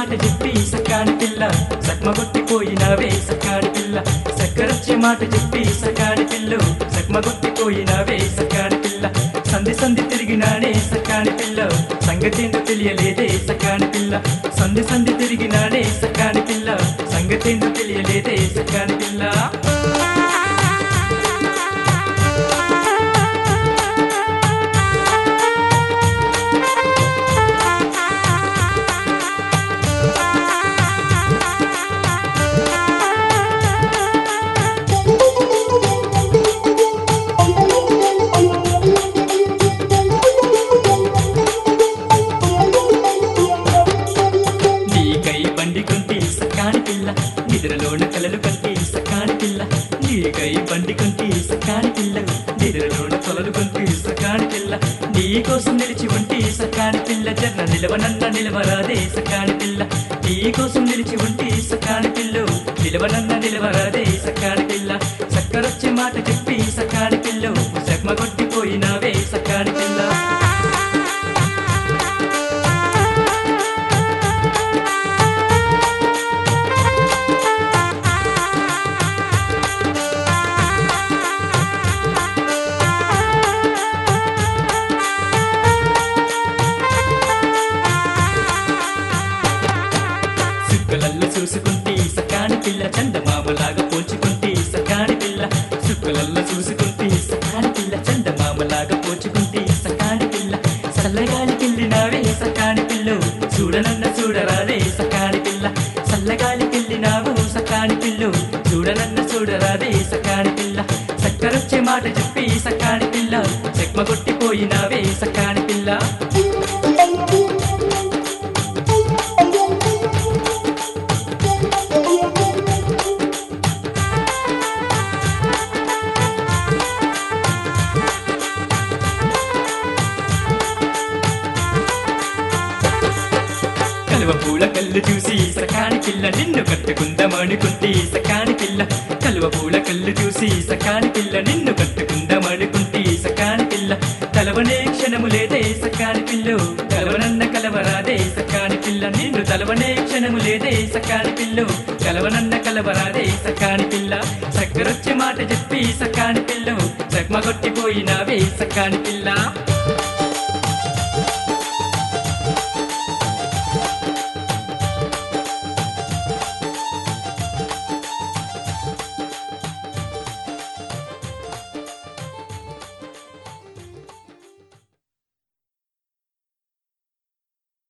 మాట చెప్పి సకాని పిల్ల సక్మగొట్టిపోయినావే సకాని పిల్ల చక్కరొచ్చే మాట చెప్పి సకాని పిల్లు సక్మగొట్టిపోయినావే సకాని పిల్ల సంధి సంధి తిరిగినానే సకాని పిల్ల సంగతేందో తెలియలేదే సకాని పిల్ల సంధి సంధి తిరిగినానే సకాని పిల్ల సంగతేందో తెలియలేదే సకాని పిల్ల నిద్రలోన కలలు కంటి సకాని పిల్ల నీకై బండి కంటి సకాని పిల్ల నిద్రలోన కలలు కంటి సకాని పిల్ల నీ కోసం నిలిచి ఉంటి సకాని పిల్ల జర్న నిలవనన్న నిలవరాదే సకాని పిల్ల నీ కోసం నిలిచి ఉంటి సకాని పిల్లు నిలవనన్న నిలవరాదే సకాని పిల్ల చక్కరొచ్చే మాట చెప్పి సకాని పిల్లు సగ్మగొట్టిపోయినావే సకాని పిల్ల సుక్కలల్లో చూసుకుంటే సకాని పిల్ల చందమామలాగా పోల్చుకుంటే సకాని పిల్ల సుక్కలల్లో చూసుకుంటే సకాని పిల్ల చందమామలాగా పోల్చుకుంటే సకాని పిల్ల చల్లగాలికెళ్ళినావే సకాని పిల్లు చూడనన్న చూడరాదే సకాని పిల్ల చల్లగాలికెళ్ళినావు సకాని పిల్లు చూడనన్న చూడరాదే సకాని పిల్ల చక్కరొచ్చే మాట చెప్పి సకాని పిల్ల చెక్మగొట్టిపోయినావే సకాని పిల్ల కలువ పూల కళ్ళు చూసి సకాని పిల్ల నిన్ను కట్టుకుందామనుకుంటే సకాని పిల్ల కలువ పూల కళ్ళు చూసి సకాని పిల్ల నిన్ను కట్టుకుందామనుకుంటే సకాని పిల్ల తలవనే క్షణము లేదే సకాని పిల్లు కలవనన్న కలవరాదే సకాని పిల్ల నిన్ను తలవనే క్షణము లేదే సకాని పిల్లు కలవనన్న కలవరాదే సకాని పిల్ల చక్కరొచ్చే మాట చెప్పి సకాని పిల్లు చక్మగొట్టిపోయినావే సకాని పిల్ల